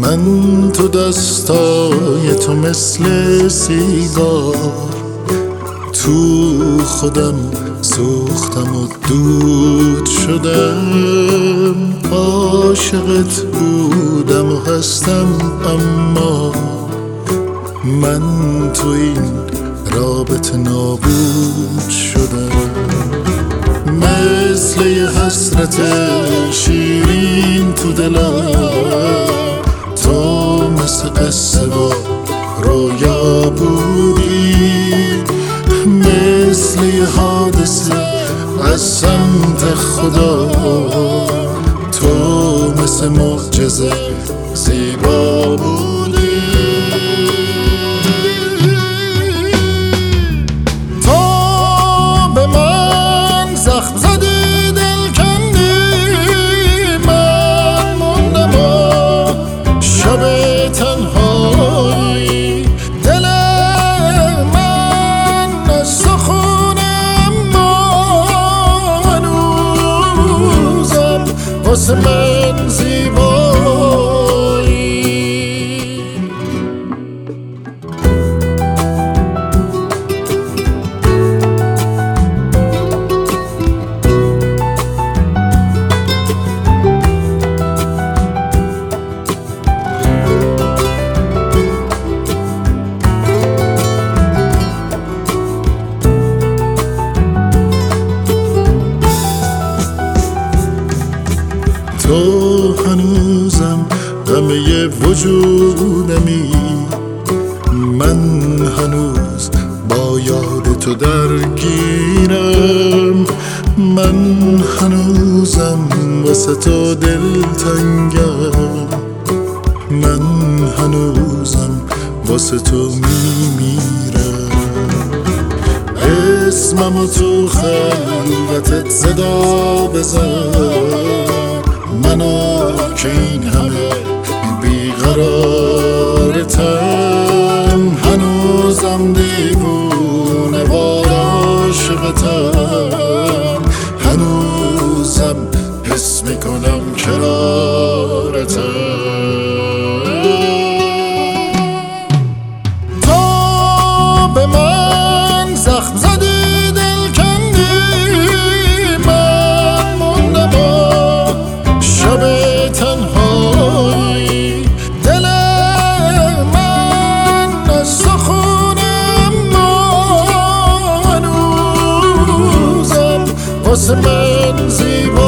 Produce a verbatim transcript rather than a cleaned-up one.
من تو دستای تو مثل سیگار، تو خودم سوختم و دود شدم. عاشقت بودم و هستم، اما من تو این رابطه نابود شدم. مثل یه حسرت شیرین تو دلم، تو مثل قصه با رویا بودی. مثل یه حادثه از سمت خدا، تو مثل معجزه زیبا بودی. تو به من زخم زدی، دل کندی، من موندم و شب تنهایی. دل من از تو خونه، اما هنوزم واسه من زیبایی. تو هنوزم همه وجودمی، من هنوز با یاد تو درگیرم. من هنوزم واسه تو دلتنگم، من هنوزم واسه تو میمیرم. اسممو تو خلوتت صدا بزن، منو که این همه بیقرارتم. هنوزم دیوونه وار عاشقتم، هنوزم حس میکنم کنارتم. تو به من زخم زدی، دل کندی، من موندم و شب تنهایی. دل من از تو خونه، اما هنوزم واسه من زیبا.